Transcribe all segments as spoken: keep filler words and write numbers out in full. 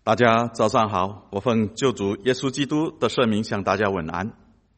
大家早上好，我奉救主耶稣基督的圣名向大家问安。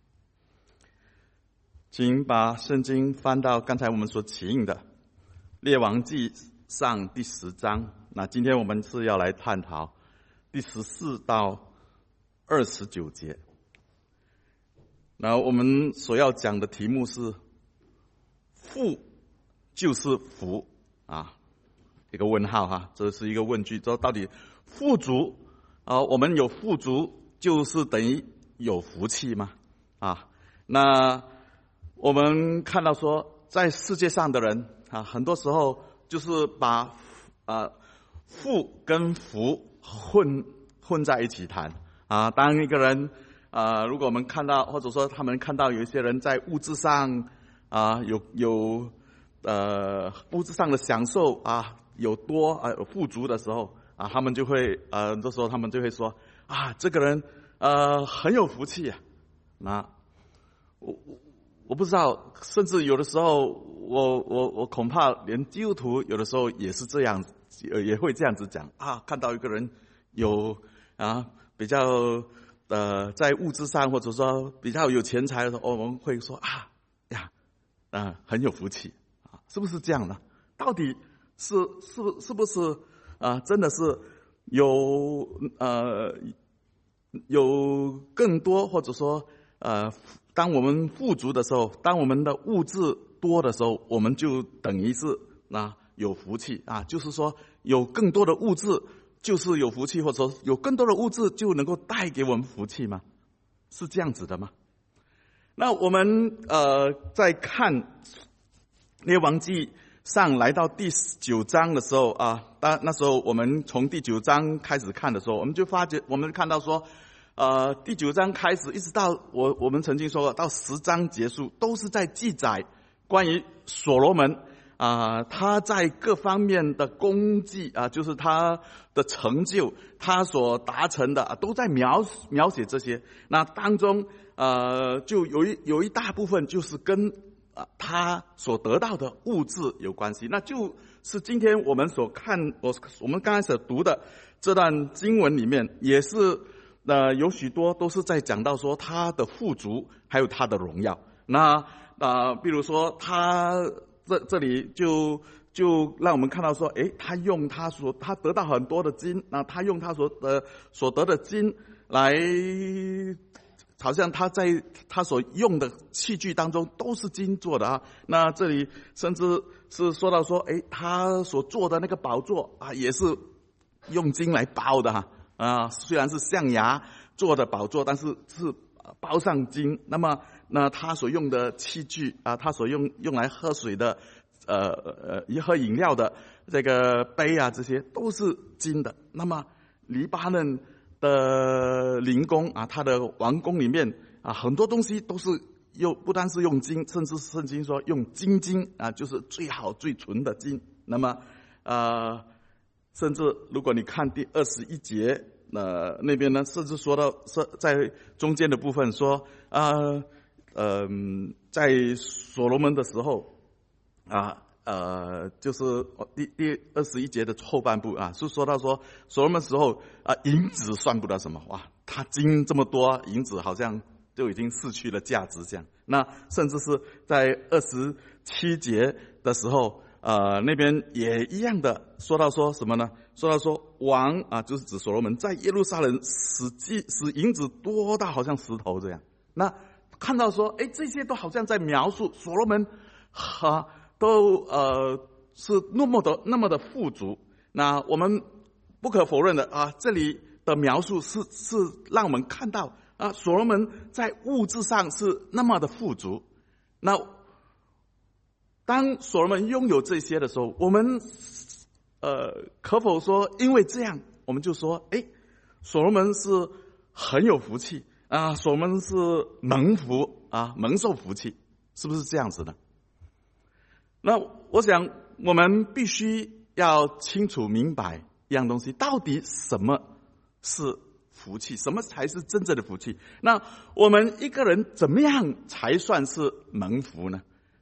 请把圣经翻到刚才我们所起印的列王纪上第十章。那今天我们是要来探讨第十四到二十九节。那我们所要讲的题目是富就是福啊，一个问号哈，这是一个问句，这到底富足啊，我们有富足就是等于有福气吗？啊，那我们看到说，在世界上的人啊，很多时候就是把啊富跟福混混在一起谈啊。当一个人啊，如果我们看到，或者说他们看到有一些人在物质上啊有有呃物质上的享受啊有多啊有富足的时候啊，他们就会呃这时候他们就会说啊，这个人呃很有福气啊。那我我我不知道，甚至有的时候我我我恐怕连基督徒有的时候也是这样，也会这样子讲啊，看到一个人有啊比较呃在物质上或者说比较有钱财的时候，我们会说啊呀啊很有福气啊，是不是这样呢？到底是是是不是啊真的是有呃有更多，或者说呃当我们富足的时候，当我们的物质多的时候，我们就等于是啊有福气啊，就是说有更多的物质就是有福气，或者说有更多的物质就能够带给我们福气吗？是这样子的吗？那我们呃在看列王纪上来到第九章的时候啊，当那时候我们从第九章开始看的时候，我们就发觉，我们看到说呃，第九章开始一直到我我们曾经说过到十章结束，都是在记载关于所罗门啊、呃，他在各方面的功绩啊、呃，就是他的成就，他所达成的、啊、都在描描写这些。那当中呃，就有一有一大部分就是跟啊、呃，他所得到的物质有关系。那就是今天我们所看我我们刚才所读的这段经文里面，也是。呃，有许多都是在讲到说他的富足，还有他的荣耀。那呃，比如说他这这里就就让我们看到说，诶，他用他所他得到很多的金，那他用他所得所得的金来，好像他在他所用的器具当中都是金做的啊。那这里甚至是说到说，诶，他所做的那个宝座啊，也是用金来包的哈。啊，虽然是象牙做的宝座，但是是包上金。那么，那他所用的器具啊，他所用用来喝水的，呃呃，喝饮料的这个杯啊，这些都是金的。那么，黎巴嫩的灵宫啊，他的王宫里面啊，很多东西都是用，不单是用金，甚至圣经说用金金啊，就是最好最纯的金。那么，呃。甚至如果你看第二十一节，呃，那边呢，甚至说到是在中间的部分说啊，呃，在所罗门的时候啊，呃，就是第第二十一节的后半部啊，是说到说所罗门时候啊，银子算不得什么，哇，他金这么多，银子好像就已经失去了价值这样。那甚至是在二十七节的时候。呃，那边也一样的说到说什么呢？说到说王啊，就是指所罗门在耶路撒冷使金使银子多到好像石头这样。那看到说，哎，这些都好像在描述所罗门哈、啊、都呃是那么的那么的富足。那我们不可否认的啊，这里的描述是是让我们看到啊，所罗门在物质上是那么的富足。那当所罗门拥有这些的时候，我们呃可否说因为这样，我们就说，哎，所罗门是很有福气啊，所罗门是蒙福啊，蒙受福气，是不是这样子的？那我想我们必须要清楚明白一样东西，到底什么是福气，什么才是真正的福气？那我们一个人怎么样才算是蒙福呢？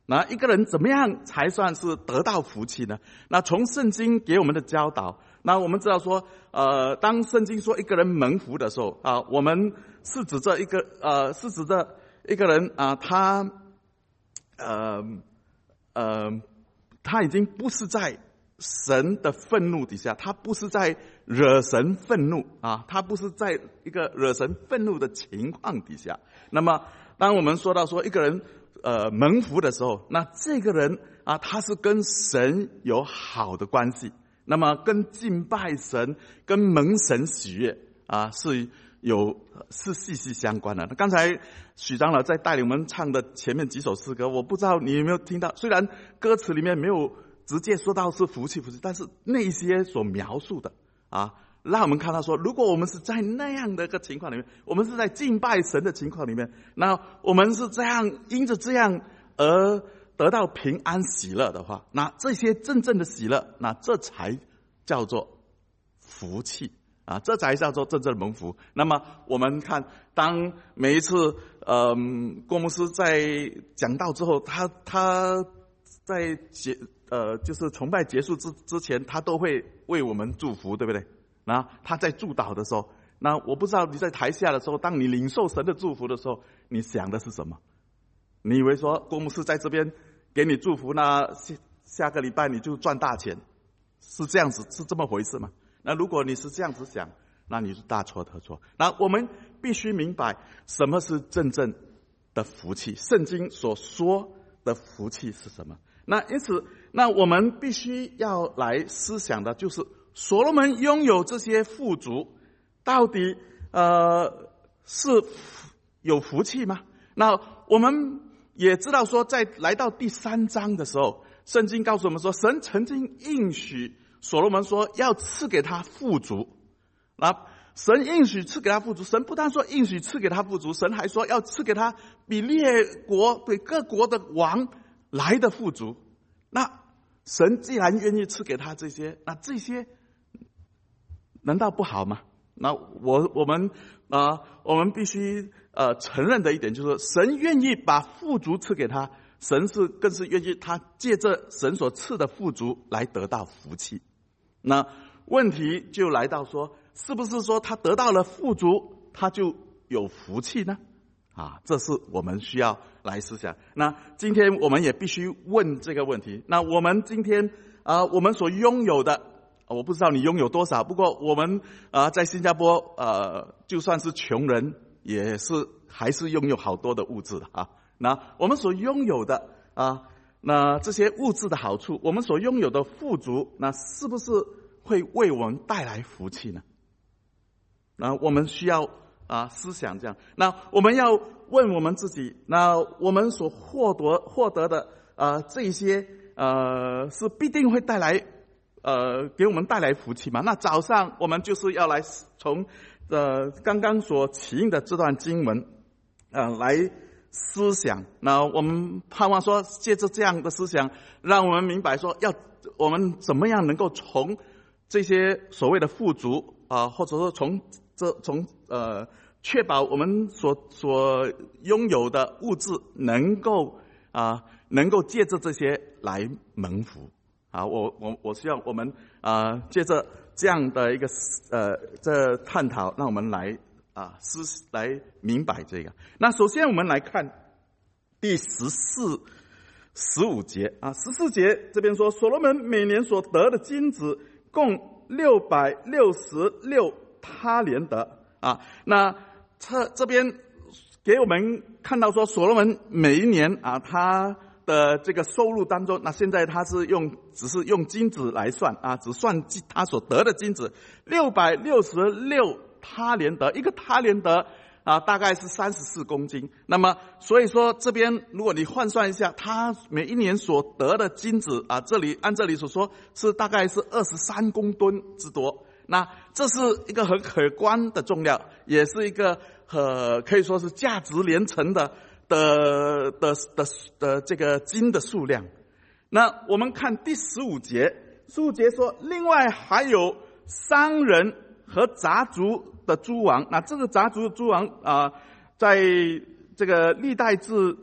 那一个人怎么样才算是得到福气呢？那从圣经给我们的教导，那我们知道说，呃，当圣经说一个人蒙福的时候啊，我们是指着一个呃，是指着一个人啊，他呃呃，他已经不是在神的愤怒底下，他不是在惹神愤怒啊，他不是在一个惹神愤怒的情况底下。那么，当我们说到说一个人呃蒙福的时候，那这个人啊，他是跟神有好的关系，那么跟敬拜神、跟蒙神喜悦啊是有是息息相关的。刚才许长老在带领我们唱的前面几首诗歌，我不知道你有没有听到，虽然歌词里面没有直接说到是福气福气，但是那些所描述的啊，让我们看到说，如果我们是在那样的一个情况里面，我们是在敬拜神的情况里面，那我们是这样因着这样而得到平安喜乐的话，那这些真正的喜乐，那这才叫做福气啊，这才叫做真正的蒙福。那么我们看，当每一次呃郭牧师在讲道之后，他他在结呃就是崇拜结束之之前，他都会为我们祝福，对不对？那他在祝祷的时候，那我不知道你在台下的时候，当你领受神的祝福的时候，你想的是什么？你以为说郭牧师在这边给你祝福，那下下个礼拜你就赚大钱，是这样子，是这么回事吗？那如果你是这样子想，那你是大错特错。那我们必须明白什么是真正的福气，圣经所说的福气是什么。那因此，那我们必须要来思想的就是所罗门拥有这些富足，到底呃是有福气吗？那我们也知道说，在来到第三章的时候，圣经告诉我们说，神曾经应许所罗门说要赐给他富足。那神应许赐给他富足，神不但说应许赐给他富足，神还说要赐给他比列国对各国的王来的富足。那神既然愿意赐给他这些，那这些难道不好吗？那我我们啊、呃，我们必须呃承认的一点就是，神愿意把富足赐给他，神是更是愿意他借着神所赐的富足来得到福气。那问题就来到说，是不是说他得到了富足，他就有福气呢？啊，这是我们需要来思想。那今天我们也必须问这个问题。那我们今天啊、呃，我们所拥有的，我不知道你拥有多少，不过我们啊、呃、在新加坡呃，就算是穷人，也是还是拥有好多的物质的啊。那我们所拥有的啊，那这些物质的好处，我们所拥有的富足，那是不是会为我们带来福气呢？那我们需要啊思想这样。那我们要问我们自己，那我们所获得获得的呃这些呃是必定会带来呃给我们带来福气吗？那早上我们就是要来从呃刚刚所起印的这段经文呃来思想。那我们盼望说，借着这样的思想，让我们明白说，要我们怎么样能够从这些所谓的富足啊、呃，或者说从这从呃确保我们所所拥有的物质能够啊、呃、能够借着这些来蒙福啊。我我我希望我们啊、呃、借着这样的一个呃这探讨，让我们来啊思来明白这个。那首先我们来看第十四十五节啊，十四节这边说，所罗门每年所得的金子共六百六十六他连得啊。那这这边给我们看到说，所罗门每一年啊，他的这个收入当中，那现在他是用只是用金子来算啊，只算他所得的金子六百六十六他连得，一个他连得啊，大概是三十四公斤。那么所以说这边如果你换算一下，他每一年所得的金子啊，这里按这里所说是大概是二十三公吨之多。那这是一个很可观的重量，也是一个呃可以说是价值连城的的的的的这个金的数量。那我们看第十五节，十五节说，另外还有商人和杂族的诸王。那这个杂族的诸王啊、呃，在这个历代志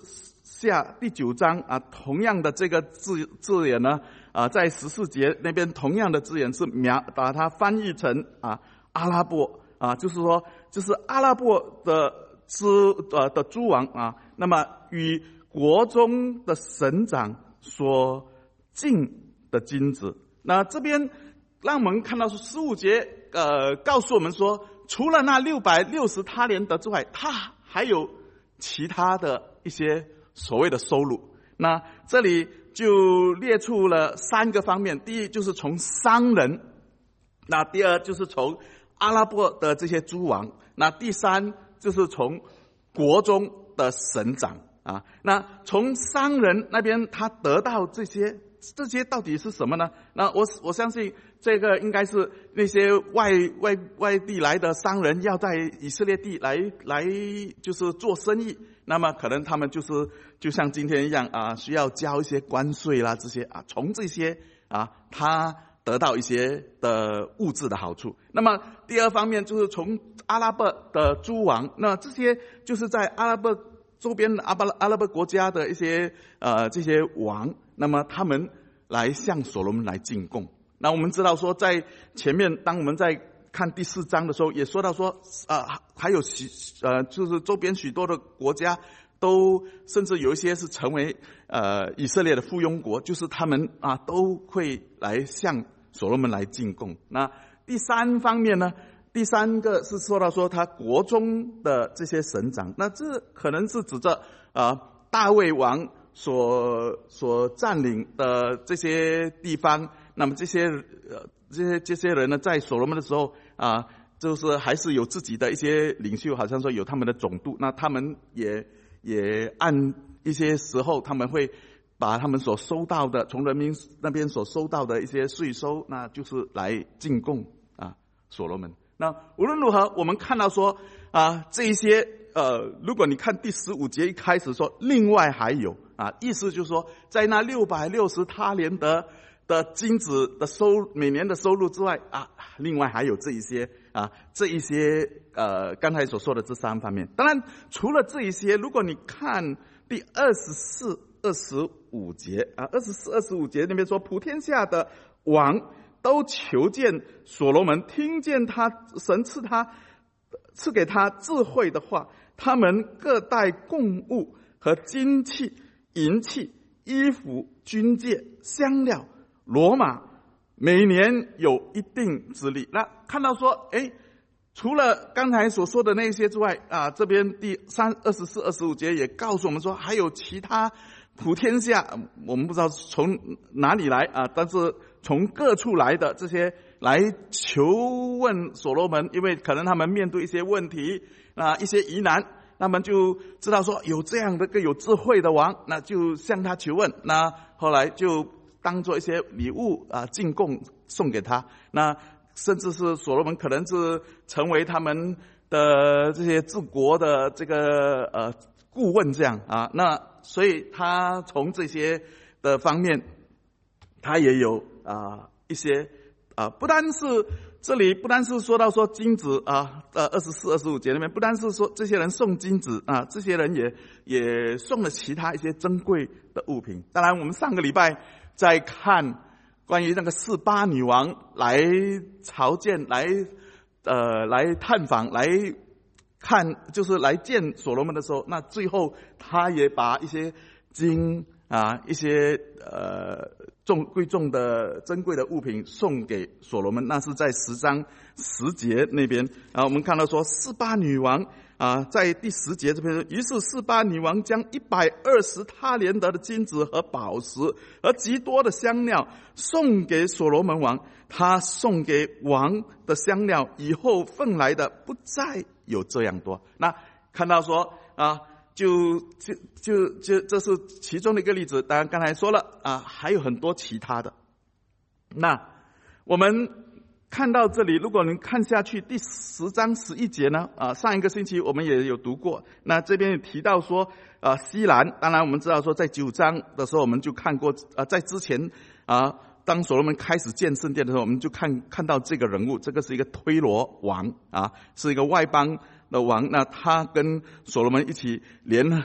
下第九章啊，同样的这个字字眼呢啊，在十四节那边同样的字眼是描把它翻译成啊阿拉伯啊，就是说就是阿拉伯的之呃的诸王啊，那么与国中的省长所进的金子。那这边让我们看到十五节呃告诉我们说，除了那六百六十他连得之外，他还有其他的一些所谓的收入。那这里就列出了三个方面，第一就是从商人，那第二就是从阿拉伯的这些诸王，那第三就是从国中的省长啊。那从商人那边他得到这些，这些到底是什么呢？那我我相信这个应该是那些外外外地来的商人要在以色列地来来就是做生意，那么可能他们就是就像今天一样啊，需要交一些关税啦这些啊，从这些啊他得到一些的物质的好处。那么第二方面就是从阿拉伯的诸王，那这些就是在阿拉伯周边阿拉阿拉伯国家的一些呃这些王，那么他们来向所罗门来进贡。那我们知道说，在前面当我们在看第四章的时候，也说到说，呃，还有许呃，就是周边许多的国家都，甚至有一些是成为呃以色列的附庸国，就是他们啊都会来向所罗门来进贡。那第三方面呢，第三个是说到说他国中的这些省长，那这可能是指着啊、呃、大卫王所所占领的这些地方。那么这些呃这些这些人呢，在所罗门的时候啊，就是还是有自己的一些领袖，好像说有他们的总督，那他们也也按一些时候他们会把他们所收到的从人民那边所收到的一些税收，那就是来进贡啊所罗门。那无论如何，我们看到说啊这一些呃，如果你看第十五节一开始说，另外还有啊，意思就是说，在那六百六十他连得的金子的收每年的收入之外啊，另外还有这一些啊，这一些呃刚才所说的这三方面。当然，除了这一些，如果你看第二十四、二十五节啊，二十四、二十五节那边说，普天下的王都求见所罗门，听见他神赐他赐给他智慧的话，他们各带贡物和金器、银器、衣服、军械、香料、罗马，每年有一定之力。那看到说，哎，除了刚才所说的那些之外啊，这边第三二十四、二十五节也告诉我们说，还有其他普天下，我们不知道从哪里来啊，但是从各处来的这些来求问所罗门，因为可能他们面对一些问题啊，一些疑难，那么就知道说有这样的个有智慧的王，那就向他求问。那后来就当做一些礼物啊进贡送给他，那甚至是所罗门可能是成为他们的这些治国的这个呃顾问这样啊，那所以他从这些的方面，他也有啊一些啊，不单是这里不单是说到说金子啊，呃二十四、二十五节里面，不单是说这些人送金子啊，这些人也也送了其他一些珍贵的物品。当然，我们上个礼拜在看关于那个示巴女王来朝见，来呃来探访，来看就是来见所罗门的时候，那最后他也把一些金啊一些呃重贵重的珍贵的物品送给所罗门，那是在十章十节那边啊，我们看到说示巴女王啊，在第十节这边，于是示巴女王将一百二十他连得的金子和宝石和极多的香料送给所罗门王。他送给王的香料以后分来的不再有这样多。那看到说啊，就就就就这是其中的一个例子。当然刚才说了啊，还有很多其他的。那我们看到这里，如果您看下去第十章十一节呢，啊，上一个星期我们也有读过。那这边提到说，啊，西兰，当然我们知道说，在九章的时候我们就看过，啊，在之前啊，当所罗门开始建圣殿的时候，我们就看看到这个人物，这个是一个推罗王啊，是一个外邦的王。那他跟所罗门一起联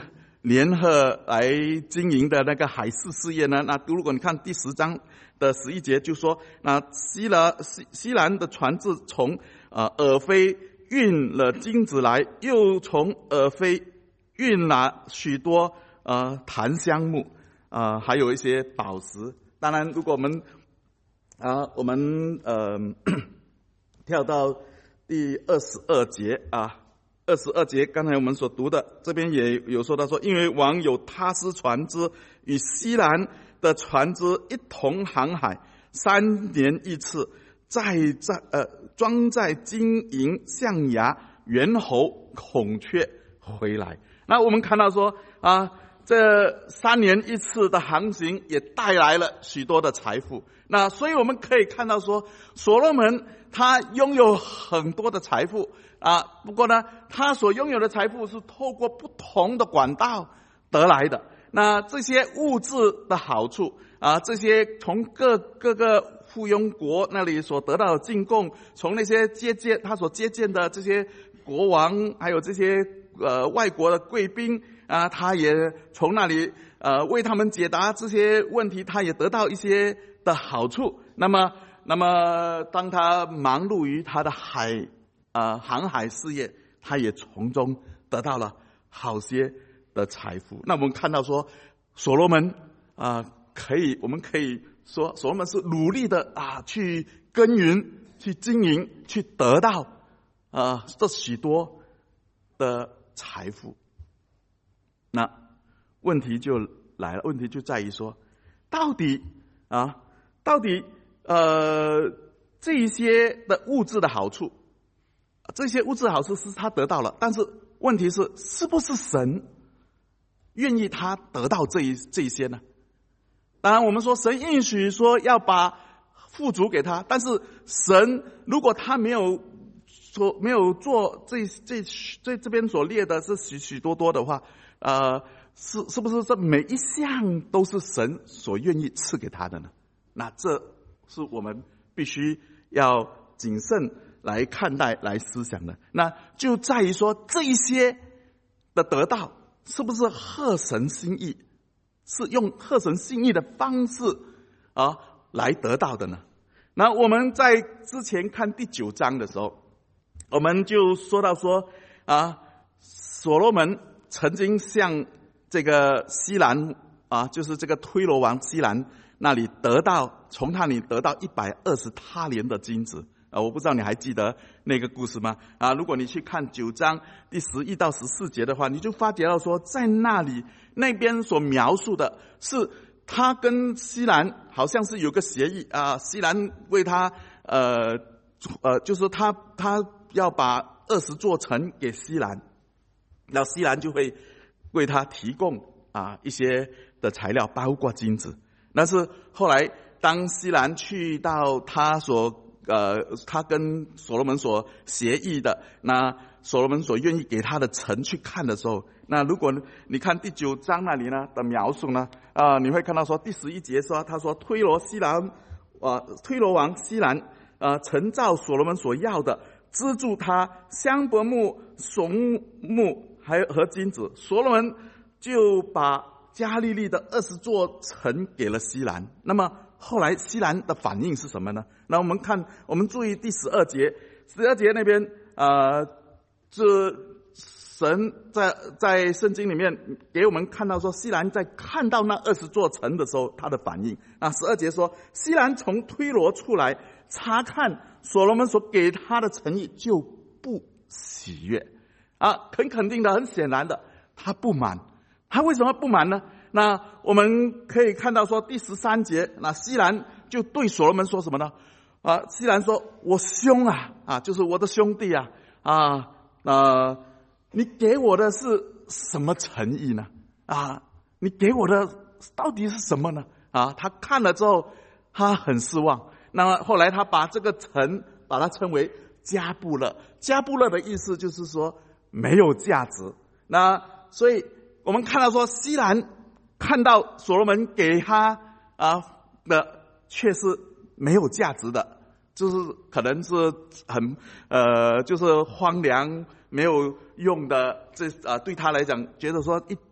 联合来经营的那个海事事业呢？那如果你看第十章的十一节，就说那西兰西西兰的船只从呃尔非运了金子来，又从尔非运了许多呃檀香木，呃还有一些宝石。当然，如果我们啊、呃、我们呃跳到第二十二节啊。二十二节，刚才我们所读的，这边也有说到说，因为王有他施船只与西兰的船只一同航海，三年一次，再在呃装载金银、象牙、猿猴、孔雀回来。那我们看到说啊，这三年一次的航行也带来了许多的财富。那所以我们可以看到说，所罗门他拥有很多的财富。啊，不过呢，他所拥有的财富是透过不同的管道得来的。那这些物质的好处啊，这些从各各个附庸国那里所得到的进贡，从那些接见他所接见的这些国王，还有这些呃外国的贵宾啊，他也从那里呃为他们解答这些问题，他也得到一些的好处。那么，那么当他忙碌于他的海。呃，航海事业，他也从中得到了好些的财富。那我们看到说，所罗门啊、呃，可以，我们可以说，所罗门是努力的啊，去耕耘、去经营、去得到啊、呃、这许多的财富。那问题就来了，问题就在于说，到底啊，到底呃这一些的物质的好处。这些物质好处是他得到了，但是问题是，是不是神愿意他得到这一这一些呢？当然，我们说神允许说要把富足给他，但是神如果他没有说没有做这这这这边所列的是许许多多的话，呃，是是不是这每一项都是神所愿意赐给他的呢？那这是我们必须要谨慎来看待、来思想的。那就在于说，这一些的得到是不是合神心意，是用合神心意的方式啊来得到的呢？那我们在之前看第九章的时候，我们就说到说啊，所罗门曾经向这个西兰啊，就是这个推罗王西兰那里得到，从那里得到一百二十他连的金子。啊，我不知道你还记得那个故事吗？啊，如果你去看九章第十一到十四节的话，你就发觉到说，在那里那边所描述的是他跟西兰好像是有个协议啊，西兰为他呃呃，就是他他要把二十座城给西兰，然后西兰就会为他提供啊一些的材料，包括金子。但是后来当西兰去到他所呃，他跟所罗门所协议的，那所罗门所愿意给他的城去看的时候，那如果你看第九章那里呢的描述呢，啊、呃，你会看到说第十一节说，他说推罗西兰，呃，推罗王西兰，呃，曾照所罗门所要的，资助他香柏木、松木还有和金子，所罗门就把加利利的二十座城给了西兰。那么后来西兰的反应是什么呢？那我们看，我们注意第十二节，十二节那边，呃，这神在在圣经里面给我们看到说，西兰在看到那二十座城的时候，他的反应。那十二节说，西兰从推罗出来，查看所罗门所给他的诚意，就不喜悦。啊，很肯定的，很显然的，他不满。他为什么不满呢？那我们可以看到说第十三节，那西兰就对所罗门说什么呢？啊，西兰说：“我兄啊，啊，就是我的兄弟啊，啊，呃，你给我的是什么诚意呢？啊，你给我的到底是什么呢？啊，他看了之后，他很失望。那么后来他把这个城把它称为加布勒，加布勒的意思就是说没有价值。那所以我们看到说西兰看到所罗门给他啊的却是没有价值的，就是可能是很呃就是荒凉没有用的，这啊对他来讲觉得说一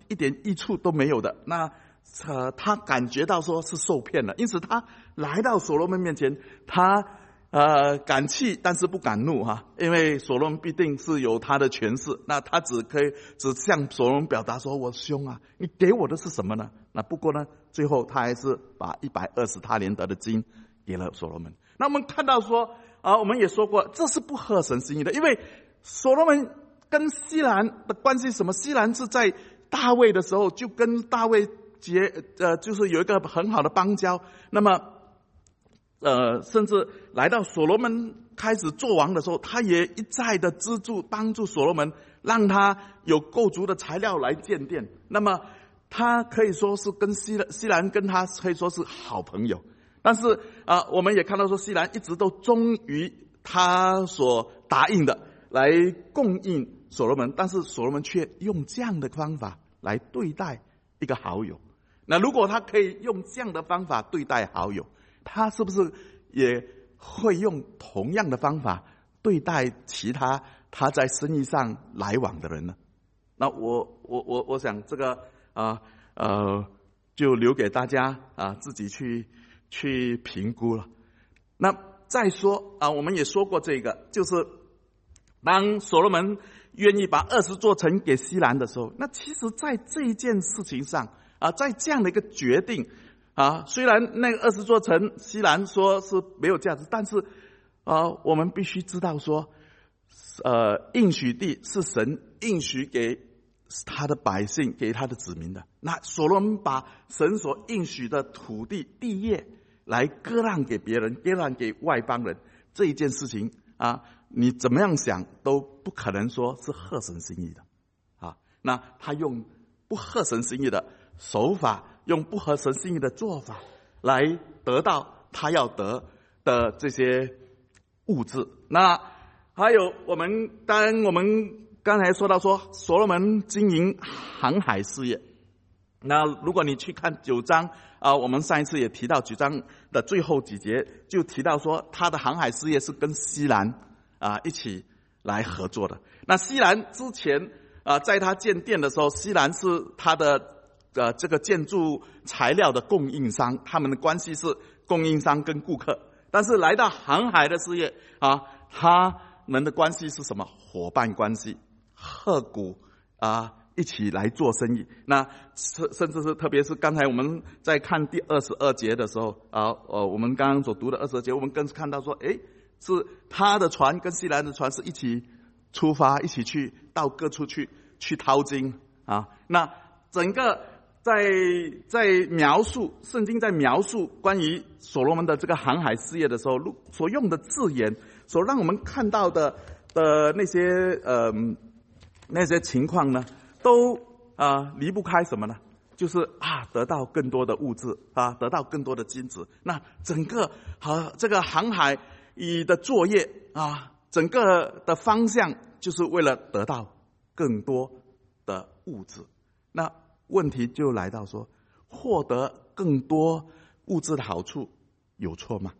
一点益处都没有的。那呃，他感觉到说是受骗了，因此他来到所罗门面前，他呃敢气，但是不敢怒哈，因为所罗门必定是有他的权势，那他只可以只向所罗门表达说：“我兄啊，你给我的是什么呢？”那不过呢，最后他还是把一百二十他连得的金给了所罗门。那我们看到说啊，我们也说过，这是不合神心意的，因为所罗门跟西兰的关系是什么？西兰是在大卫的时候就跟大卫结呃，就是有一个很好的邦交。那么呃，甚至来到所罗门开始做王的时候，他也一再的资助帮助所罗门，让他有够足的材料来建殿。那么他可以说是跟西兰西兰跟他可以说是好朋友。但是啊、呃，我们也看到说西兰一直都忠于他所答应的来供应所罗门，但是所罗门却用这样的方法来对待一个好友。那如果他可以用这样的方法对待好友，他是不是也会用同样的方法对待其他他在生意上来往的人呢？那我我我我想这个啊 呃, 呃就留给大家啊自己去去评估了。那再说啊，我们也说过这个，就是当所罗门愿意把二十座城给西兰的时候，那其实在这一件事情上啊，在这样的一个决定啊，虽然那个二十座城西兰说是没有价值，但是啊，我们必须知道说，呃，应许地是神应许给他的百姓，给他的子民的。那所罗门把神所应许的土地地业来割让给别人，割让给外邦人，这一件事情啊，你怎么样想都不可能说是合神心意的啊。那他用不合神心意的手法，用不合神心意的做法来得到他要得的这些物质。那还有我们当我们刚才说到说所罗门经营航海事业，那如果你去看九章啊、呃，我们上一次也提到九章的最后几节，就提到说他的航海事业是跟西兰啊、呃、一起来合作的。那西兰之前啊、呃，在他建店的时候，西兰是他的呃这个建筑材料的供应商，他们的关系是供应商跟顾客。但是来到航海的事业啊，他们的关系是什么？伙伴关系，合股啊。一起来做生意。那甚至是特别是刚才我们在看第二十二节的时候啊，呃，我们刚刚所读的二十二节，我们更是看到说，诶，是他的船跟西兰的船是一起出发，一起去到各处去去淘金啊。那整个在在描述圣经在描述关于所罗门的这个航海事业的时候，所用的字眼，所让我们看到的的那些呃那些情况呢，都啊、呃、离不开什么呢？就是啊得到更多的物质啊，得到更多的金子。那整个和这个航海以的作业啊，整个的方向就是为了得到更多的物质。那问题就来到说，获得更多物质的好处有错吗？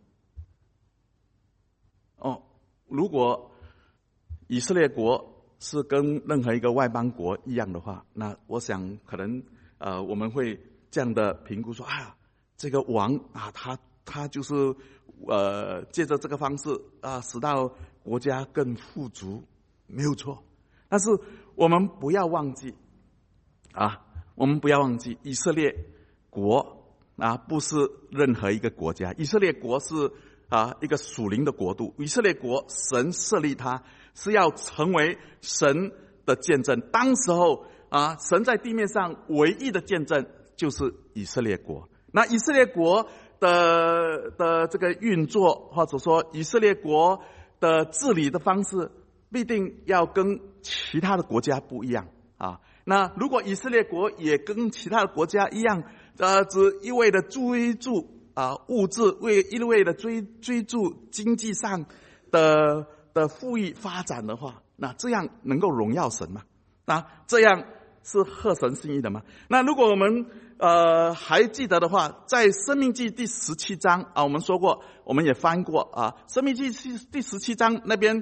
哦，如果以色列国是跟任何一个外邦国一样的话，那我想可能呃我们会这样的评估说，啊，这个王啊，他他就是呃借着这个方式啊，使到国家更富足，没有错。但是我们不要忘记啊，我们不要忘记以色列国啊，不是任何一个国家，以色列国是啊一个属灵的国度，以色列国神设立它是要成为神的见证。当时候啊，神在地面上唯一的见证就是以色列国。那以色列国的的这个运作，或者说以色列国的治理的方式，必定要跟其他的国家不一样啊。那如果以色列国也跟其他的国家一样，呃，只一味的追逐啊物质，为一味的追追逐经济上的的富裕发展的话，那这样能够荣耀神吗？那这样是合神心意的吗？那如果我们呃还记得的话，在申命记第十七章啊，我们说过，我们也翻过啊，申命记第十七章那边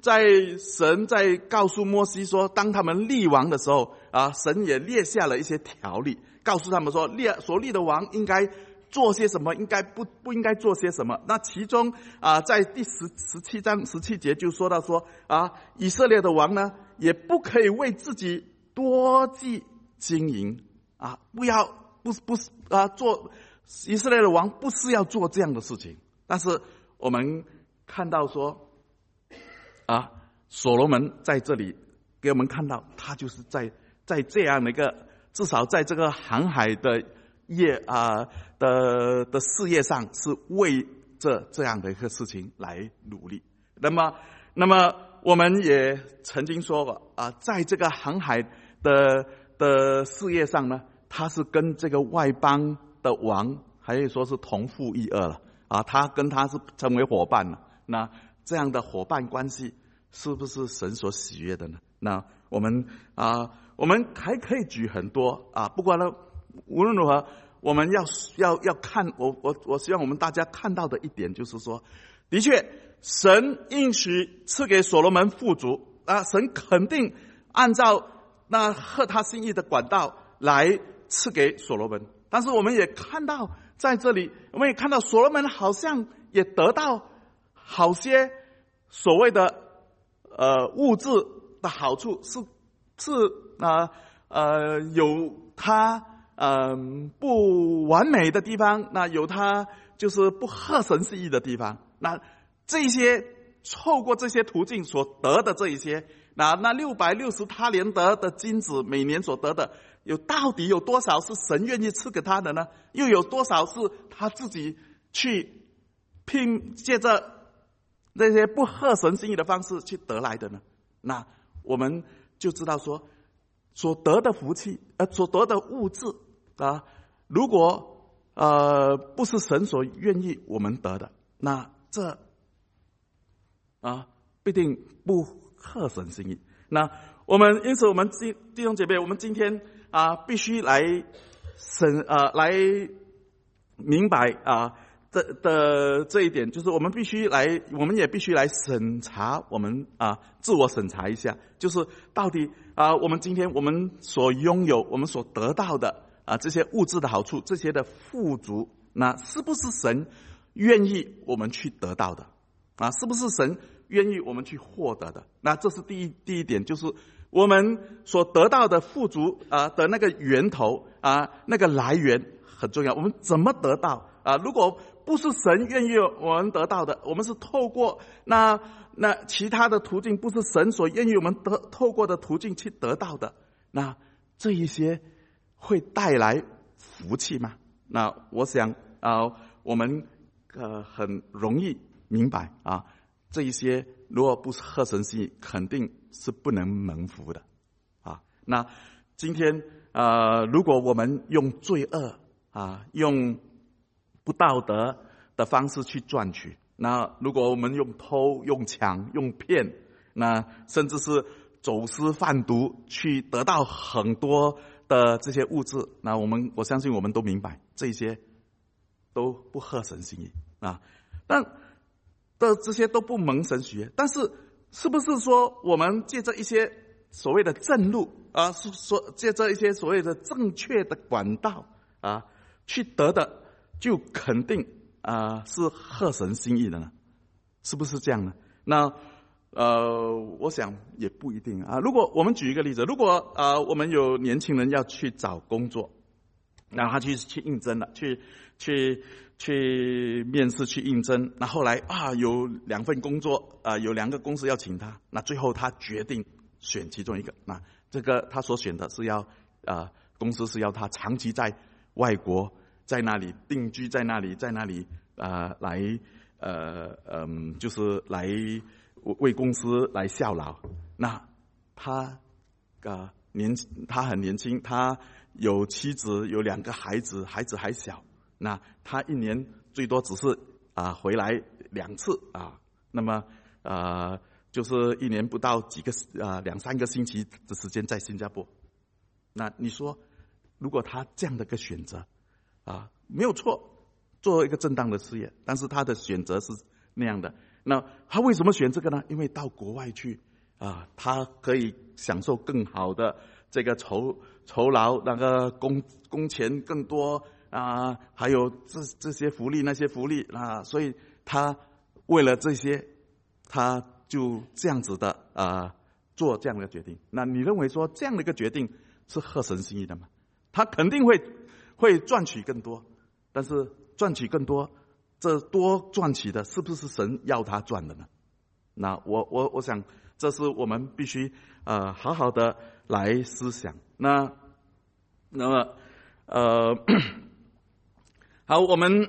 在神在告诉摩西说，当他们立王的时候啊，神也列下了一些条例，告诉他们说，立所立的王应该做些什么，应该不不应该做些什么。那其中啊，在第十十七章十七节就说到说啊，以色列的王呢，也不可以为自己多计经营啊，不要不不是啊做以色列的王不是要做这样的事情。但是我们看到说啊，所罗门在这里给我们看到，他就是在在这样的一个至少在这个航海的业啊的的事业上，是为着这样的一个事情来努力。那么，那么我们也曾经说过啊，在这个航海的的事业上呢，他是跟这个外邦的王，还可以说是同父异母了啊，他跟他是成为伙伴了。那这样的伙伴关系，是不是神所喜悦的呢？那我们啊，我们还可以举很多啊，不管呢。无论如何，我们要要要看，我我我希望我们大家看到的一点就是说，的确，神应许赐给所罗门富足啊，神肯定按照那合他心意的管道来赐给所罗门。但是我们也看到在这里，我们也看到所罗门好像也得到好些所谓的呃物质的好处，是是啊 呃, 呃有他。嗯，不完美的地方，那有他就是不合神心意的地方。那这些透过这些途径所得的这一些，那那六百六十他连得的金子，每年所得的，有到底有多少是神愿意赐给他的呢？又有多少是他自己去拼借着那些不合神心意的方式去得来的呢？那我们就知道说，所得的福气，呃，所得的物质。啊，如果呃不是神所愿意我们得的，那这啊必定不合神心意。那我们因此我们弟弟兄姐妹，我们今天啊必须来审啊来明白啊的的这一点，就是我们必须来，我们也必须来审查我们啊自我审查一下，就是到底啊我们今天我们所拥有，我们所得到的。啊，这些物质的好处，这些的富足，那是不是神愿意我们去得到的？啊，是不是神愿意我们去获得的？那这是第一第一点，就是我们所得到的富足啊的那个源头啊，那个来源很重要。我们怎么得到啊？如果不是神愿意我们得到的，我们是透过那那其他的途径，不是神所愿意我们得透过的途径去得到的，那这一些。会带来福气吗？那我想啊、呃，我们呃很容易明白啊，这一些如果不是合神心意，肯定是不能蒙福的啊。那今天呃，如果我们用罪恶啊，用不道德的方式去赚取，那如果我们用偷、用抢、用骗，那甚至是走私贩毒去得到很多。的这些物质，那我们我相信我们都明白，这些都不合神心意啊。但的这些都不蒙神喜悦，但是是不是说我们借着一些所谓的正路啊，是说借着一些所谓的正确的管道啊去得的，就肯定啊是合神心意的呢？是不是这样呢？那呃，我想也不一定啊。如果我们举一个例子，如果呃我们有年轻人要去找工作，然后他去去应征了，去去去面试去应征，那后来啊有两份工作啊、呃，有两个公司要请他，那最后他决定选其中一个。那这个他所选的是要啊、呃、公司是要他长期在外国，在那里定居，在那里在那里啊、呃、来呃嗯就是来。为公司来效劳，那他啊年他很年轻，他有妻子，有两个孩子，孩子还小，那他一年最多只是啊回来两次啊，那么啊就是一年不到几个啊两三个星期的时间在新加坡。那你说，如果他这样的一个选择啊没有错，做一个正当的事业，但是他的选择是那样的。 那他为什么选这个呢？因为到国外去啊，他可以享受更好的这个酬酬劳，那个工工钱更多啊，还有这这些福利那些福利啊，所以他为了这些，他就这样子的啊做这样的决定。那你认为说这样的一个决定是合神心意的吗？他肯定会会赚取更多，但是赚取更多，这多赚取的是不是神要他赚的呢？那我我我想，这是我们必须呃好好的来思想。那那么呃好，我们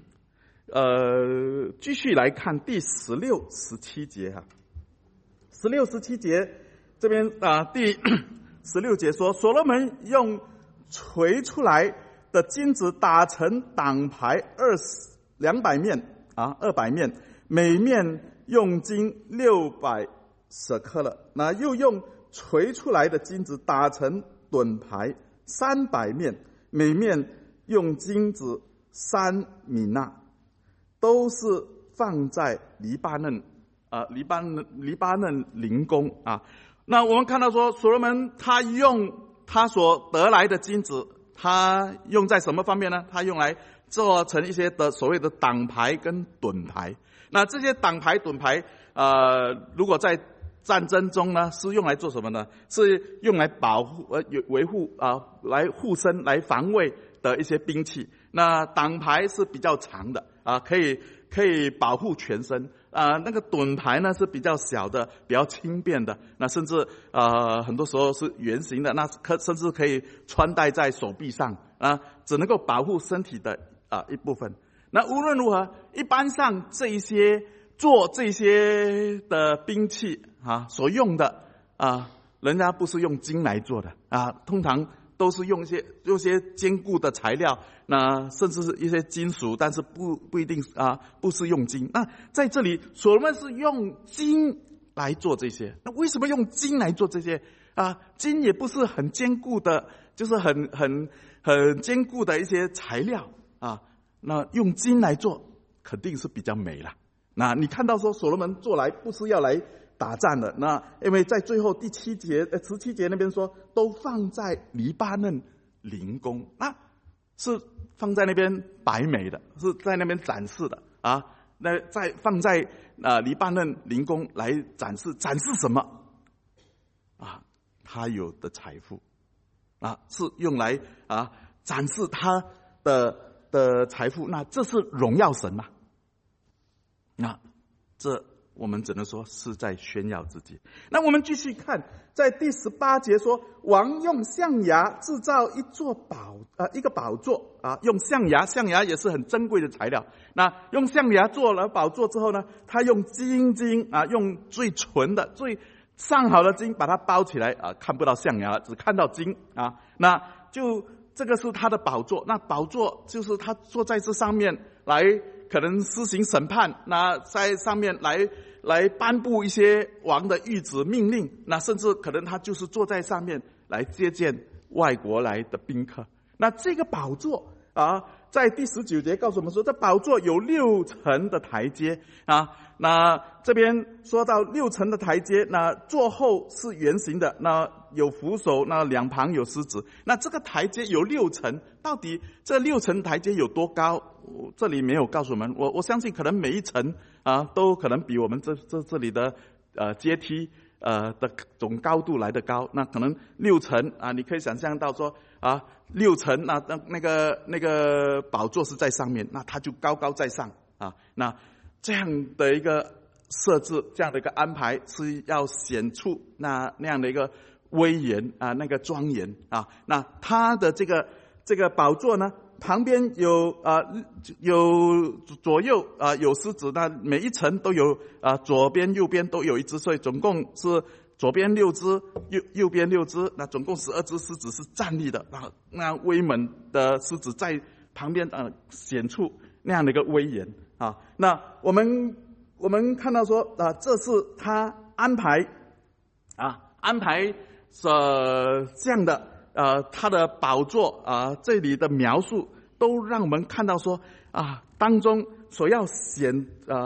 呃继续来看第十六、十七节哈。十六、十七节这边啊、呃，第十六节说，所罗门用锤出来的金子打成挡牌二十两百面啊，二百面，每面用金六百舍克勒。那又用锤出来的金子打成盾牌三百面，每面用金子三米纳，都是放在黎巴嫩啊、呃，黎巴嫩黎巴嫩灵宫啊。那我们看到说，所罗门他用他所得来的金子，他用在什么方面呢？他用来做成一些的所谓的挡牌跟盾牌。那这些挡牌盾牌呃如果在战争中呢，是用来做什么呢？是用来保护呃维护啊、呃、来护身来防卫的一些兵器。那挡牌是比较长的啊、呃、可以可以保护全身啊、呃、那个盾牌呢是比较小的，比较轻便的，那甚至呃很多时候是圆形的，那可甚至可以穿戴在手臂上啊，只能够保护身体的啊、呃、一部分。那无论如何，一般上这一些做这些的兵器啊所用的啊，人家不是用金来做的啊，通常都是用一些用一些坚固的材料，那甚至是一些金属，但是不不一定啊，不是用金。那在这里，所罗门是用金来做这些。那为什么用金来做这些啊？金也不是很坚固的，就是很很很坚固的一些材料啊。那用金来做，肯定是比较美了。那你看到说所罗门做来不是要来打仗的，那因为在最后第七节呃十七节那边说都放在黎巴嫩灵宫，那是放在那边摆美的，是在那边展示的啊。那在放在啊、呃、黎巴嫩灵宫来展示，展示什么啊？他有的财富啊，是用来啊展示他的的财富。那这是荣耀神吗？那这我们只能说是在炫耀自己。那我们继续看，在第十八节说，王用象牙制造一座宝呃一个宝座啊，用象牙，象牙也是很珍贵的材料。那用象牙做了宝座之后呢，他用金金啊，用最纯的、最上好的金把它包起来啊，看不到象牙，只看到金啊。那就这个是他的宝座，那宝座就是他坐在这上面来。可能施行审判，那在上面来来颁布一些王的谕旨命令，那甚至可能他就是坐在上面来接见外国来的宾客。那这个宝座啊，在第十九节告诉我们说，这宝座有六层的台阶啊。那这边说到六层的台阶，那座后是圆形的，那有扶手，那两旁有狮子。那这个台阶有六层，到底这六层台阶有多高？这里没有告诉我们。我我相信可能每一层啊，都可能比我们这这这里的呃阶梯呃的总高度来得高。那可能六层啊，你可以想象到说啊，六层那那那个那个宝座是在上面，那它就高高在上啊。那这样的一个设置，这样的一个安排，是要显出那那样的一个威严啊，那个庄严啊。那它的这个这个宝座呢，旁边有啊、呃、有左右啊、呃、有狮子，那每一层都有啊、呃、左边右边都有一只，所以总共是左边六只，右右边六只，那总共十二只狮子是站立的啊，那威猛的狮子在旁边啊、呃、显出那样的一个威严啊。那我们我们看到说啊、呃，这是他安排啊安排呃这样的。呃，他的宝座啊、呃，这里的描述都让我们看到说啊，当中所要显呃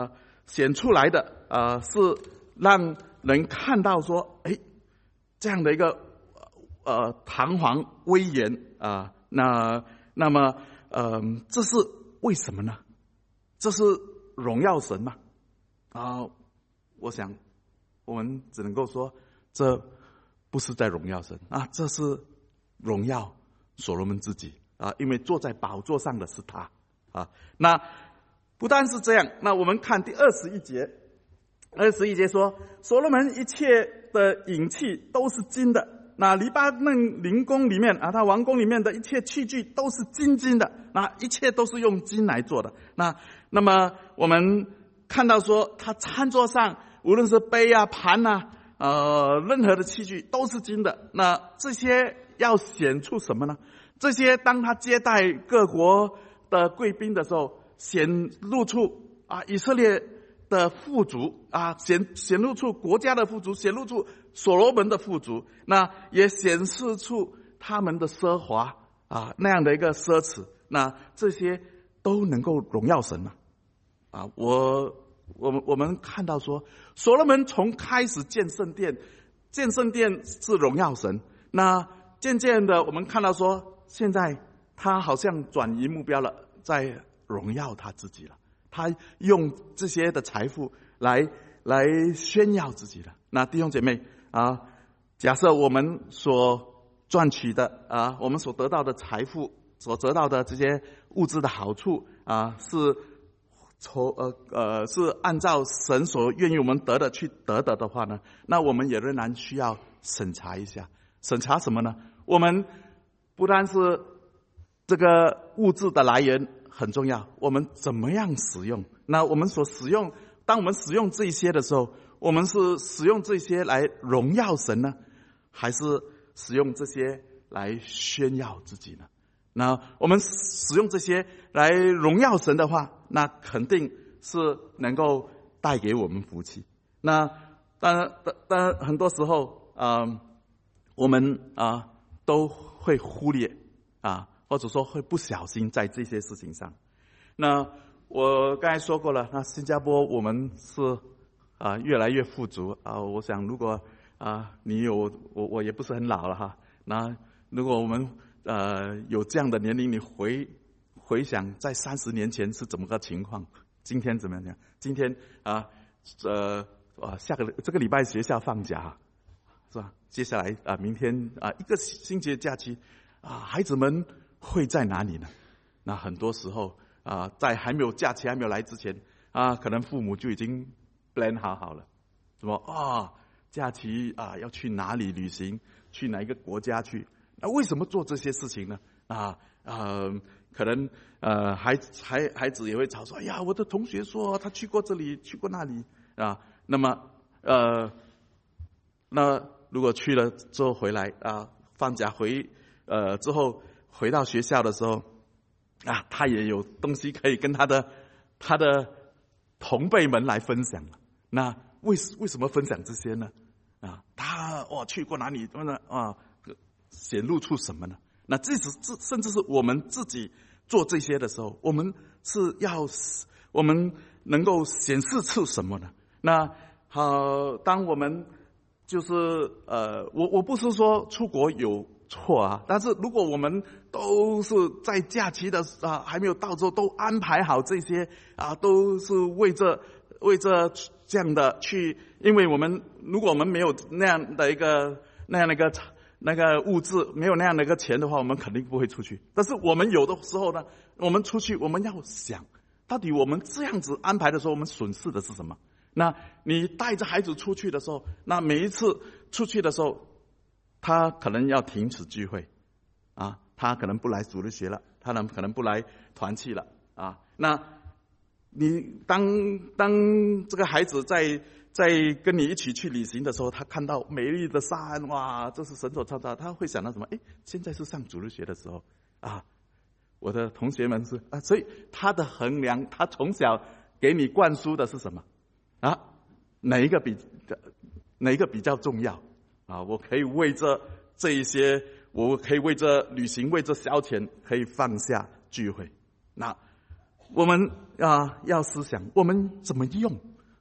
显出来的呃是让人看到说，哎，这样的一个呃堂皇威严啊、呃，那那么呃这是为什么呢？这是荣耀神吗？啊、呃，我想我们只能够说，这不是在荣耀神啊，这是荣耀所罗门自己啊，因为坐在宝座上的是他啊。那不但是这样，那我们看第二十一节，二十一节说，所罗门一切的引器都是金的，那黎巴嫩灵宫里面啊，他王宫里面的一切器具都是金金的，那一切都是用金来做的。那那么我们看到说，他餐桌上无论是杯啊、盘啊，呃，任何的器具都是金的。那这些要显出什么呢？这些当他接待各国的贵宾的时候，显露出啊以色列的富足啊，显显露出国家的富足，显露出所罗门的富足，那也显示出他们的奢华啊那样的一个奢侈。那这些都能够荣耀神吗？啊，我我们我们看到说，所罗门从开始建圣殿，建圣殿是荣耀神。那渐渐的，我们看到说，现在他好像转移目标了，在荣耀他自己了。他用这些的财富来来炫耀自己了。那弟兄姐妹啊，假设我们所赚取的啊，我们所得到的财富，所得到的这些物质的好处啊，是从呃呃是按照神所愿意我们得的去得的的话呢，那我们也仍然需要审查一下。审查什么呢？我们不单是这个物质的来源很重要，我们怎么样使用？那我们所使用，当我们使用这些的时候，我们是使用这些来荣耀神呢，还是使用这些来炫耀自己呢？那我们使用这些来荣耀神的话，那肯定是能够带给我们福气。那当然，当然很多时候啊、呃，我们啊、呃、都会忽略啊，或者说会不小心在这些事情上。那我刚才说过了，那新加坡我们是啊、呃、越来越富足啊、呃。我想如果啊、呃、你有我我也不是很老了哈，那如果我们呃有这样的年龄，你回回想在三十年前是怎么个情况，今天怎么样？今天啊呃啊下个这个礼拜学校放假是吧？接下来啊明天啊一个星期的假期啊，孩子们会在哪里呢？那很多时候啊，在还没有假期还没有来之前啊，可能父母就已经 plan 好好了，什么啊假期啊要去哪里旅行，去哪一个国家去？那为什么做这些事情呢？啊呃，可能呃孩子孩孩子也会吵说，哎呀，我的同学说他去过这里，去过那里啊。那么呃，那如果去了之后回来啊，放假回呃之后回到学校的时候啊，他也有东西可以跟他的他的同辈们来分享了。那为为什么分享这些呢？啊，他哇去过哪里呢？啊，显露出什么呢？那即使甚至是我们自己做这些的时候，我们是要我们能够显示出什么呢？那好，当我们就是呃，我我不是说出国有错啊，但是如果我们都是在假期的啊还没有到之后都安排好这些啊，都是为着为着这样的去，因为我们如果我们没有那样的一个那样的一个那个物质，没有那样的一个钱的话，我们肯定不会出去。但是我们有的时候呢，我们出去我们要想，到底我们这样子安排的时候，我们损失的是什么？那你带着孩子出去的时候，那每一次出去的时候，他可能要停止聚会啊，他可能不来主日学了，他可能不来团契了啊。那你当当这个孩子在在跟你一起去旅行的时候，他看到美丽的山，哇，这是神所创造，他会想到什么？哎，现在是上主日学的时候啊，我的同学们是啊，所以他的衡量，他从小给你灌输的是什么啊？哪一个比哪一个比较重要啊？我可以为着这一些，我可以为着旅行，为着消遣，可以放下聚会。那我们啊要思想，我们怎么用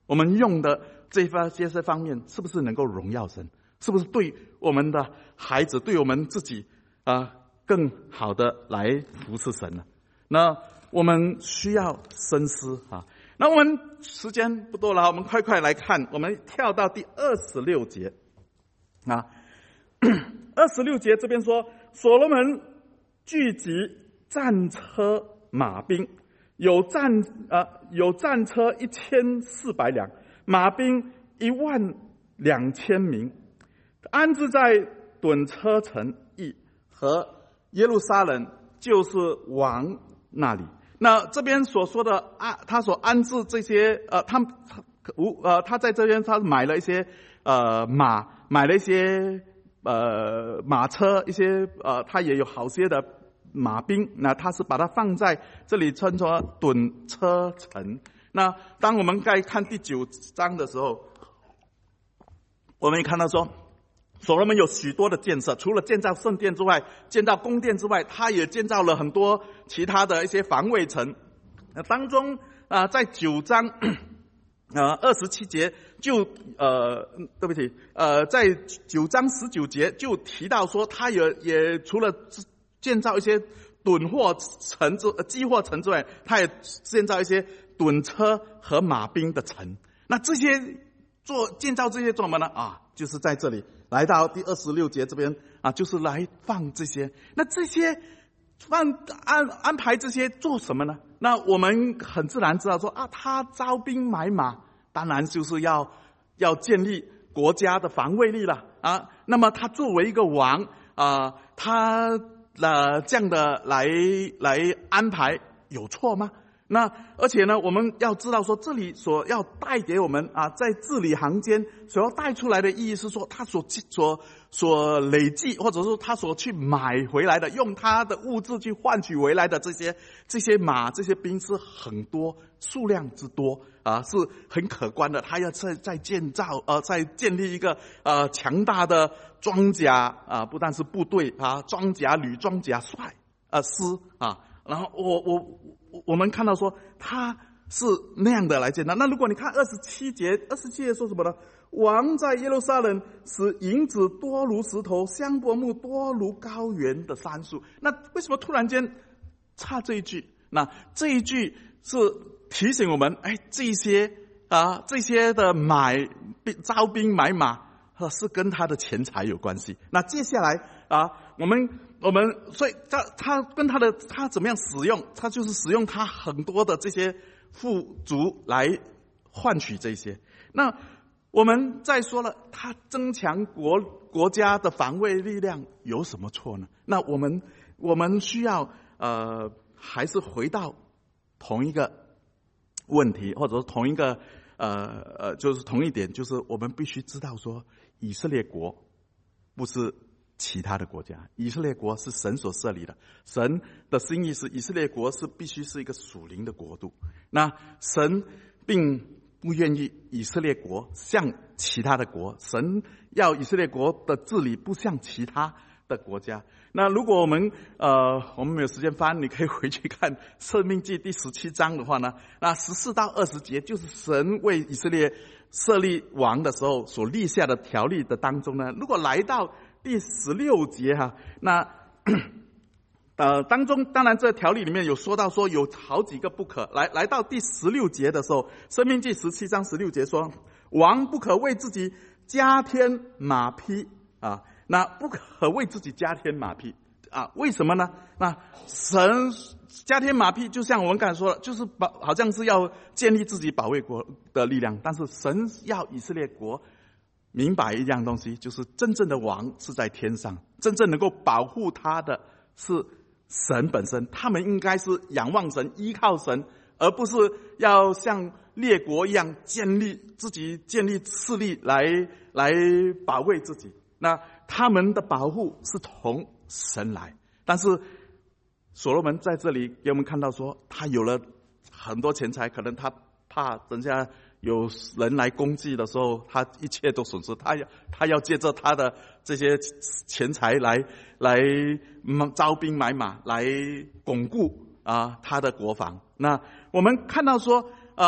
我们用的这方这些方面，是不是能够荣耀神？是不是对我们的孩子，对我们自己啊、呃，更好的来服侍神呢？那我们需要深思啊。那我们时间不多了，我们快快来看，我们跳到第二十六节啊。二十六节这边说，所罗门聚集战车马兵，有战呃有战车一千四百辆，马兵一万两千名，安置在趸车城邑和耶路撒冷，就是王那里。那这边所说的啊，他所安置这些呃，他无呃，他在这边他买了一些呃马，买了一些呃马车，一些呃，他也有好些的马兵。那他是把它放在这里称作趸车城。那当我们在看第九章的时候，我们也看到说，所罗门有许多的建设，除了建造圣殿之外，建造宫殿之外，他也建造了很多其他的一些防卫城。当中啊、呃，在九章呃二十七节就呃对不起呃在九章十九节就提到说，他也也除了建造一些趸货城之积货城之外，他也建造一些趸车和马兵的城。那这些做建造这些做什么呢？啊，就是在这里。来到第二十六节这边啊，就是来放这些。那这些放安安排这些做什么呢？那我们很自然知道说啊，他招兵买马，当然就是要要建立国家的防卫力了啊。那么他作为一个王啊，他呃这样的来来安排有错吗？那而且呢，我们要知道说，这里所要带给我们啊，在字里行间所要带出来的意义是说，他所所所累计，或者说他所去买回来的，用他的物质去换取回来的这些这些马、这些兵是很多，数量之多啊，是很可观的。他要再再建造呃，再建立一个呃强大的装甲啊，不但是部队啊，装甲旅、装甲帅啊师啊，然后我我。我们看到说他是那样的来建造。那如果你看二十七节，二十七节说什么呢？王在耶路撒冷使银子多如石头，香柏木多如高原的杉树。那为什么突然间差这一句？那这一句是提醒我们，哎，这些啊这些的买招兵买马是跟他的钱财有关系。那接下来啊，我们。我们所以他他跟他的他怎么样使用？他就是使用他很多的这些富足来换取这些。那我们再说了，他增强国国家的防卫力量有什么错呢？那我们我们需要呃还是回到同一个问题，或者说同一个呃呃就是同一点，就是我们必须知道说，以色列国不是其他的国家，以色列国是神所设立的，神的心意是以色列国是必须是一个属灵的国度。那神并不愿意以色列国像其他的国，神要以色列国的治理不像其他的国家。那如果我们呃我们没有时间翻，你可以回去看申命记第十七章的话呢，那十四到二十节就是神为以色列设立王的时候所立下的条例的当中呢，如果来到第十六节哈，那呃当中当然这条例里面有说到说有好几个不可，来来到第十六节的时候，申命记十七章十六节说，王不可为自己加添马匹啊，那不可为自己加添马匹啊，为什么呢？那神加添马匹，就像我们刚才说的，就是保好像是要建立自己保卫国的力量，但是神要以色列国明白一样东西，就是真正的王是在天上，真正能够保护他的是神本身，他们应该是仰望神、依靠神，而不是要像列国一样建立自己建立势力来来保卫自己。那他们的保护是从神来，但是所罗门在这里给我们看到说，他有了很多钱财，可能他怕等下有人来攻击的时候，他一切都损失，他要他要借着他的这些钱财来来招兵买马，来巩固啊他的国防。那我们看到说，呃，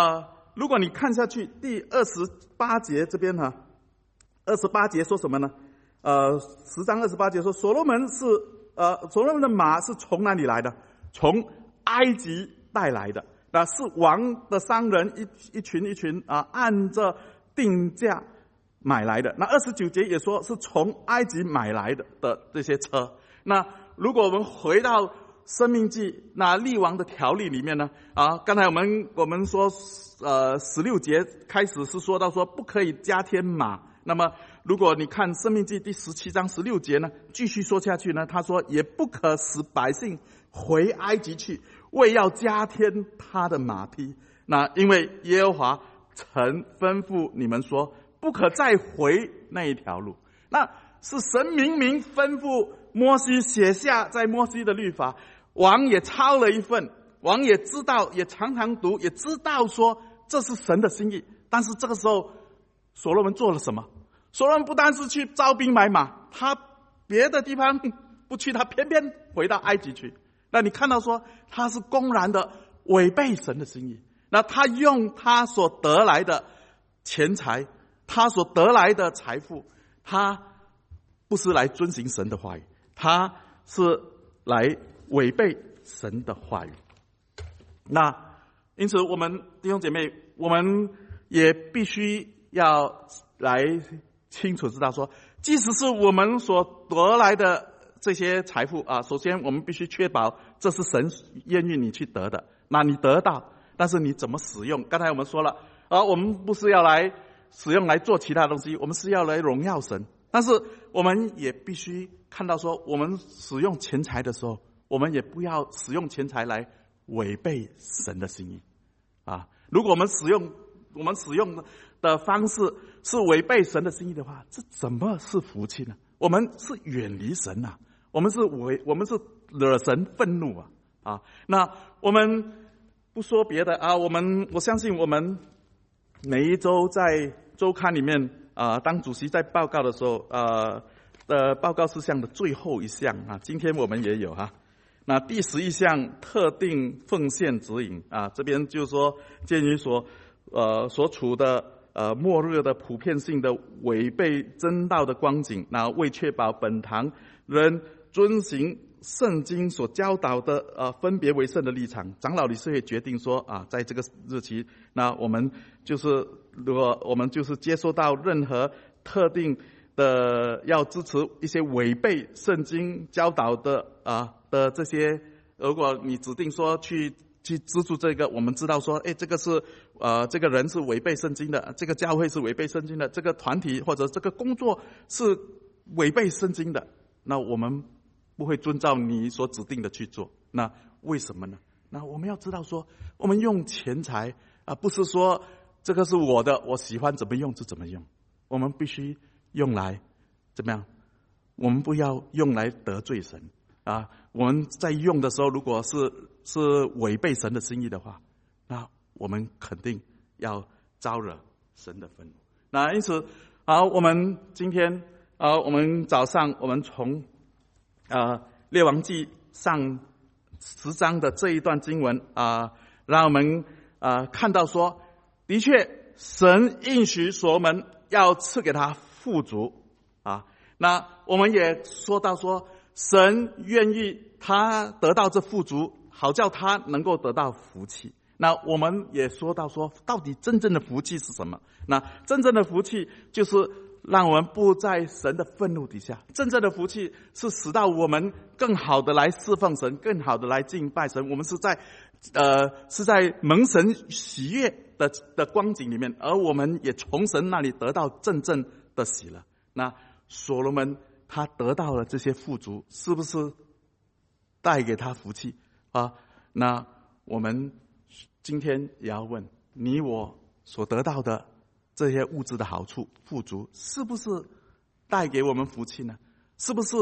如果你看下去第二十八节这边呢，二十八节说什么呢？呃，十章二十八节说，所罗门是呃，所罗门的马是从哪里来的？从埃及带来的，那是王的商人一一群一群啊，按着定价买来的。那二十九节也说是从埃及买来的的这些车。那如果我们回到申命记那列王的条例里面呢，啊，刚才我们我们说，呃，十六节开始是说到说不可以加添马。那么如果你看申命记第十七章十六节呢，继续说下去呢，他说也不可使百姓回埃及去，为要加添他的马匹。那因为耶和华曾吩咐你们说，不可再回那一条路。那是神明明吩咐摩西写下在摩西的律法，王也抄了一份，王也知道，也常常读，也知道说这是神的心意。但是这个时候所罗门做了什么？所罗门不单是去招兵买马，他别的地方不去，他偏偏回到埃及去。那你看到说他是公然的违背神的心意。那他用他所得来的钱财，他所得来的财富，他不是来遵行神的话语，他是来违背神的话语。那因此我们弟兄姐妹，我们也必须要来清楚知道说，即使是我们所得来的这些财富啊，首先我们必须确保这是神愿意你去得的，那你得到，但是你怎么使用？刚才我们说了，啊，我们不是要来使用来做其他东西，我们是要来荣耀神。但是我们也必须看到说，我们使用钱财的时候，我们也不要使用钱财来违背神的心意啊！如果我们使用我们使用的方式是违背神的心意的话，这怎么是福气呢？我们是远离神啊，我们是违，我们是惹神愤怒啊！啊，那我们不说别的啊，我们我相信我们每一周在周刊里面啊、呃，当主席在报告的时候，呃的报告事项的最后一项啊，今天我们也有哈、啊。那第十一项特定奉献指引啊，这边就是说，鉴于所呃所处的呃末日的普遍性的违背真道的光景，那为确保本堂人遵行圣经所教导的呃分别为圣的立场，长老理事会决定说啊，在这个日期，那我们就是如果我们就是接收到任何特定的要支持一些违背圣经教导的啊的这些，如果你指定说去去资助这个，我们知道说，哎，这个是呃这个人是违背圣经的，这个教会是违背圣经的，这个团体或者这个工作是违背圣经的，那我们不会遵照你所指定的去做。那为什么呢？那我们要知道说，我们用钱财啊，不是说这个是我的，我喜欢怎么用就怎么用，我们必须用来怎么样？我们不要用来得罪神啊！我们在用的时候，如果是是违背神的心意的话，那我们肯定要招惹神的愤怒。那因此啊，我们今天啊，我们早上我们从啊列王记上十章的这一段经文啊，让我们啊看到说，的确神应许所罗门要赐给他富足啊。那我们也说到说，神愿意他得到这富足，好叫他能够得到福气。那我们也说到说，到底真正的福气是什么？那真正的福气就是让我们不在神的愤怒底下，真正的福气是使到我们更好的来侍奉神，更好的来敬拜神。我们是在呃是在蒙神喜悦的的光景里面，而我们也从神那里得到真正的喜乐。那所罗门他得到了这些富足，是不是带给他福气啊？那我们今天也要问，你我所得到的这些物质的好处富足，是不是带给我们福气呢？是不是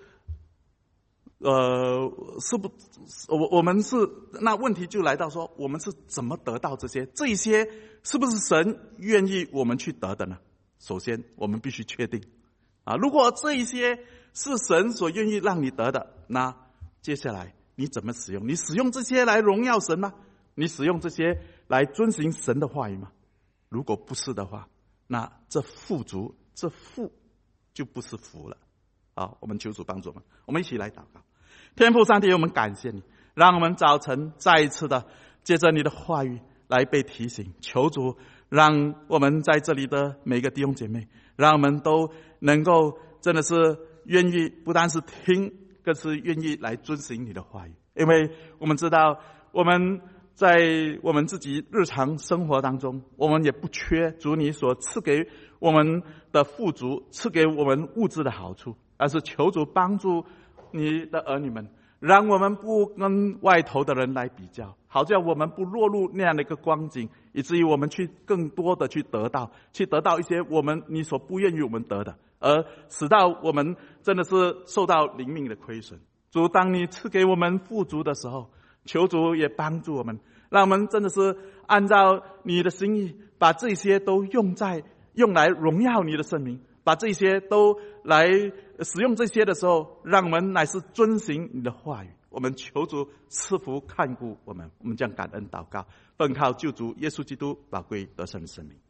呃是不我我们是那问题就来到说，我们是怎么得到这些？这一些是不是神愿意我们去得的呢？首先我们必须确定啊，如果这一些是神所愿意让你得的，那接下来你怎么使用？你使用这些来荣耀神吗？ 你使用这些来遵行神的话语吗？如果不是的话，那这富足，这富就不是福了。好，我们求主帮助我们，我们一起来祷告。天父上帝，我们感谢你，让我们早晨再一次的借着你的话语来被提醒。求主让我们在这里的每个弟兄姐妹，让我们都能够真的是愿意，不单是听，更是愿意来遵行你的话语。因为我们知道，我们在我们自己日常生活当中，我们也不缺主你所赐给我们的富足，赐给我们物质的好处，而是求主帮助你的儿女们，让我们不跟外头的人来比较，好叫我们不落入那样的一个光景，以至于我们去更多的去得到，去得到一些我们你所不愿意我们得的，而使到我们真的是受到灵命的亏损。主，当你赐给我们富足的时候，求主也帮助我们，让我们真的是按照你的心意，把这些都用在用来荣耀你的圣名，把这些都来使用这些的时候，让我们乃是遵行你的话语。我们求主赐福看顾我们，我们将感恩祷告，奉靠救主耶稣基督宝贵得胜的圣名。